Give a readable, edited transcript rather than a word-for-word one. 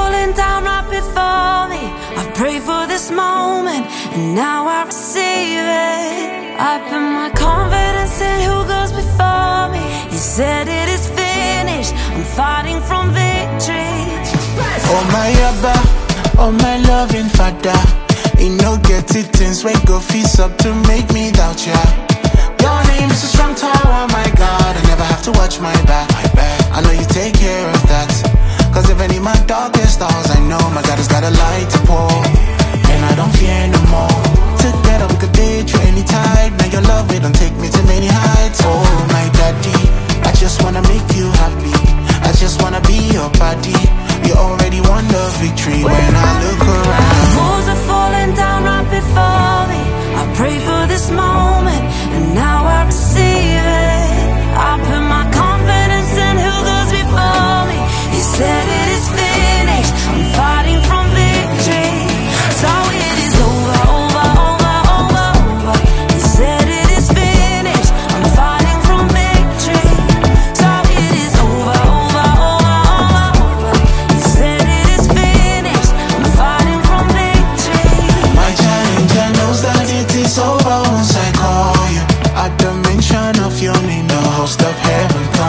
falling down right before me. I've prayed for this moment, and now I receive it. I put my confidence in who goes before me. He said it is finished. I'm fighting from victory. Oh my Abba, oh my loving Father, you know get it things when go feast up to make me doubt ya. Your name is a strong tower, my God, I never have to watch my back. I know you take care of that, cause even in my darkest hours I know my God has got a light to pour, and I don't fear no more. Together we could date through any tide. Now your love, it don't take me to many heights. Oh my daddy, I just wanna make you happy. I just wanna be your body. You already won the victory when I look around. Walls are falling down right before me. I prayed for this moment, and now I receive it. I put my confidence in who goes before me. He said it is finished. I'm fighting from victory. So it is over, over, over, over, over. He said it is finished. I'm fighting from victory. So it is over, over, over, over, over. He said it is finished. I'm fighting from victory. My challenger knows that it is over once I call you. At the mention of your name, the host of heaven comes.